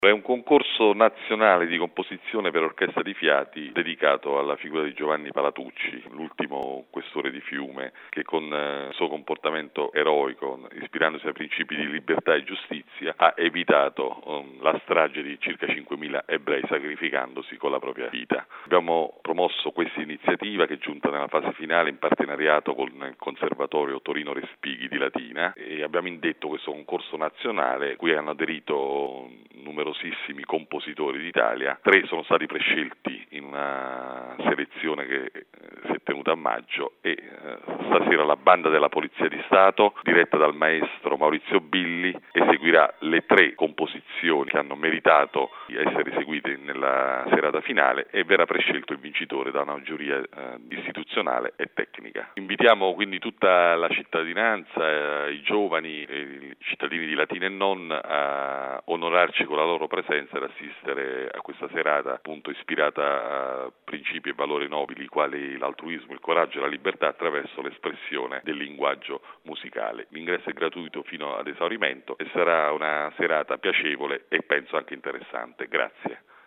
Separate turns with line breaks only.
È un concorso nazionale di composizione per orchestra di fiati dedicato alla figura di Giovanni Palatucci, l'ultimo questore di Fiume, che con il suo comportamento eroico, ispirandosi ai principi di libertà e giustizia, ha evitato la strage di circa 5.000 ebrei sacrificandosi con la propria vita. Abbiamo promosso questa iniziativa che è giunta nella fase finale in partenariato con il Conservatorio Torino Respighi di Latina e abbiamo indetto questo concorso nazionale cui hanno aderito numerosissimi compositori d'Italia. 3 sono stati prescelti in una selezione che si è tenuta a maggio e stasera la banda della Polizia di Stato, diretta dal maestro Maurizio Billi, eseguirà le 3 composizioni che hanno meritato di essere eseguite nella serata finale e verrà prescelto il vincitore da una giuria istituzionale e tecnica. Invitiamo quindi tutta la cittadinanza, i giovani e i cittadini di Latina e non a onorarci con la loro presenza ed assistere a questa serata appunto ispirata a principi e valori nobili quali l'altruismo, il coraggio e la libertà attraverso l'espressione del linguaggio musicale. L'ingresso è gratuito fino ad esaurimento e sarà una serata piacevole e penso anche interessante. Grazie.